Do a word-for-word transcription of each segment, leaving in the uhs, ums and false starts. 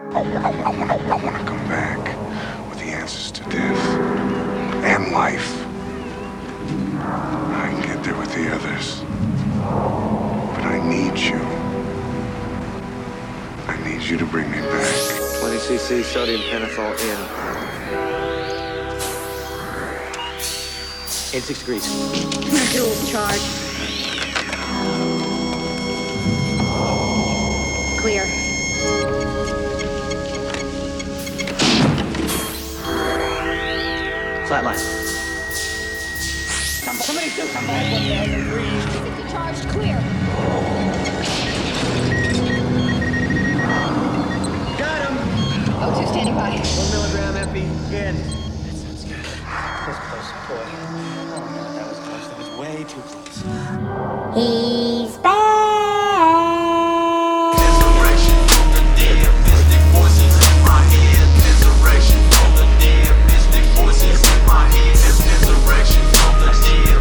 I want to I want to come back with the answers to death and life. I can get there with the others, but I need you. I need you to bring me back. twenty c c sodium pentothal in. eighty-six degrees. Dual charge. Clear. Flatline. Somebody do something. sixty charged. Clear. Got him! O two standing by. One milligram epi in. That sounds good. Close, close, boy. Oh my god, that was close. That was way too close. He's back. Inspiration from the dead, mystic voices in my head. Inspiration from the dead, mystic voices in my head. Inspiration from the dead,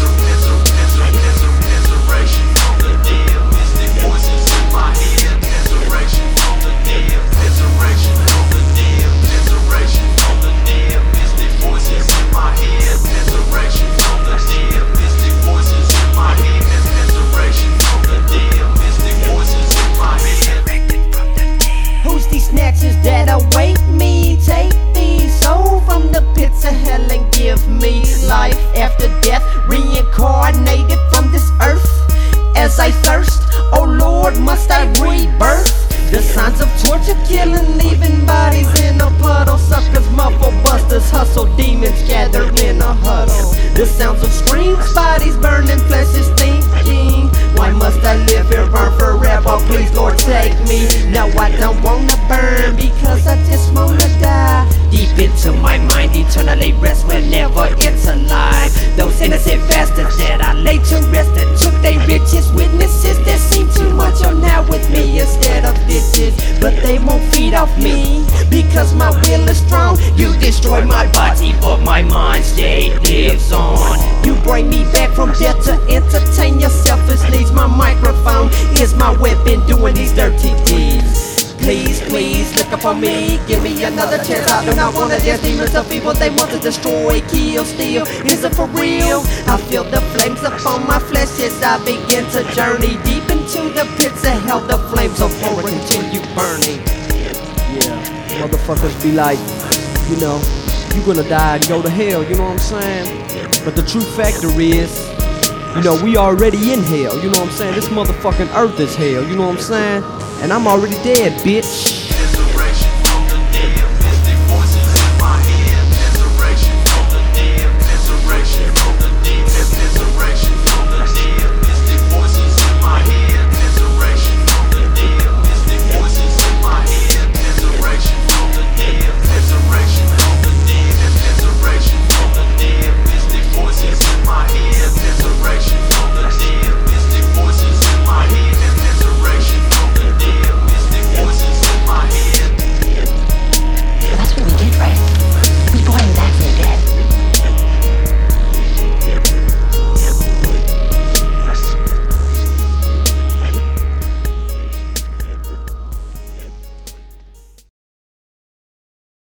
inspiration from the dead, mystic voices in my head. Inspiration from the dead, inspiration from the dead, inspiration from the dead, mystic voices in my head. Inspiration from the dead, mystic voices in my head. Inspiration from the dead, mystic voices in my head. Who's these snatchers that await me? Take me soul from the pits of hell and give me life after death, reincarnated from this earth. As I thirst, oh Lord, must I rebirth? The signs of torture, killing, leaving bodies in a puddle. Suckers, muffle busters, hustle, demons gather in a huddle. The sounds of screams, bodies burning, flesh is thinking, why must I live here, burn forever? Please, Lord, take me. No, I don't wanna burn, because I just wanna die. Deep into my mind, eternally rest whenever it's alive. Those innocent bastards that I laid to rest and took their riches, witnesses that seem too much are now with me instead of bitches. But they won't feed off me, because my will is strong. You destroy my body, but my mind state lives on. You bring me back from death to entertain your selfish needs. My microphone is my weapon doing these dirty deeds. Please, please, look up on me, give me another chance. I do not wanna dance, demons of evil, they want to destroy, kill, steal. Is it for real? I feel the flames upon my flesh as I begin to journey deep into the pits of hell. The flames of horror continue burning. Yeah, motherfuckers be like, you know, you gonna die and go to hell, you know what I'm saying? But the true factor is, you know, we already in hell, you know what I'm saying? This motherfucking earth is hell, you know what I'm saying? And I'm already dead, bitch.